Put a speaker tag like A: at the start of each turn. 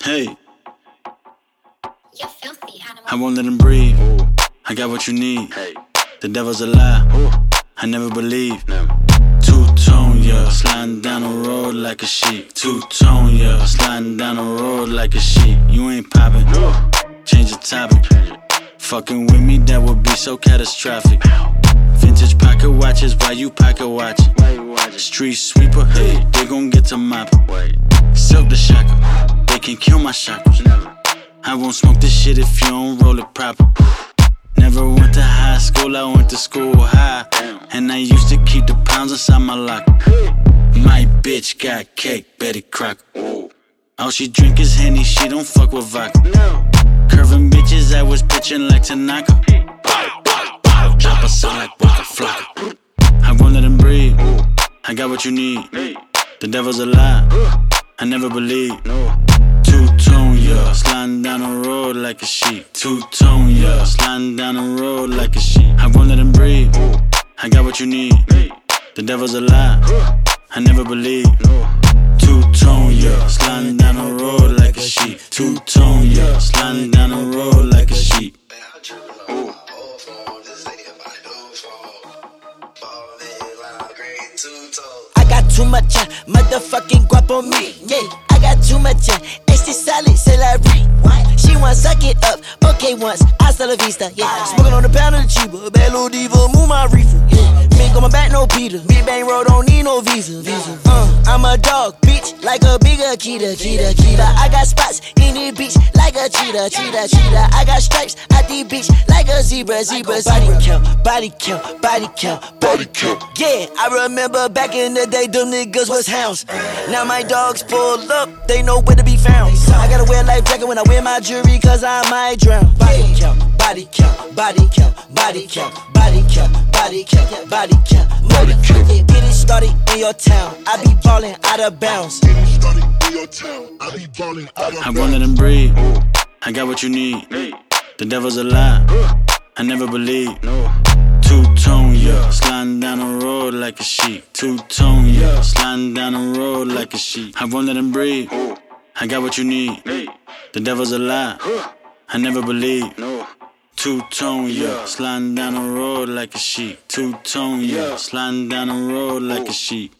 A: Hey,
B: You filthy animal.
A: I won't let him breathe. I got what you need. The devil's a lie. I never believe. Two-tone, yeah, sliding down the road like a sheep. Two-tone, yeah, sliding down the road like a sheep. You ain't poppin', change the topic. Fucking with me, that would be so catastrophic. Vintage pocket watches, why you pocket watch? Street sweeper, hey, they gon' get to mopping. Silk the shackle, they can kill my shackles. I won't smoke this shit if you don't roll it proper. Never went to high school, I went to school high. And I used to keep the pounds inside my locker. My bitch got cake, Betty Crocker. All she drink is Henny, she don't fuck with vodka. Curving bitches, I was pitching like Tanaka. Drop a sound like Waka Flocka. I won't let him breathe. I got what you need. The devil's a lie. I never believe. Two-tone, yeah, sliding down the road like a sheep. Two-tone, yeah, sliding down the road like a sheep. I won't let him breathe. I got what you need. The devil's a lie. I never believe. Two-tone, yeah, sliding down the road like a sheep. Two-tone, yeah, sliding down the road like a sheep.
C: I got too much motherfucking guap on me, yeah. I got too much extra solid celery. She want suck it up, okay once, hasta la vista, yeah. Smoking on the pound of the cheaper, bad little diva, move my reefer, yeah. Mink on my back, no Peter, Big Bang Road, don't need no visa. I'm a dog, bitch, like a bigger cheetah. I got spots in the beach, like a cheetah. I got stripes at the beach, like a zebra. Body count. Yeah, I remember back in the day, them niggas was hounds. Now my dogs pull up, they know where to be found. I gotta wear a life jacket when I wear my jewelry, cause I might drown. Body count. Yeah, get it started in your town. I be ballin' out of bounds.
A: I won't let him breathe. I got what you need. The devil's a lie. I never believe. Two-tone, yeah, sliding down the road like a sheep. Two-tone, yeah, sliding down the road like a sheep. I won't let him breathe. I got what you need. The devil's a lie. I never believe. Two-tone, yeah, sliding down the road like a sheep. Two-tone, yeah, sliding down the road like a sheep.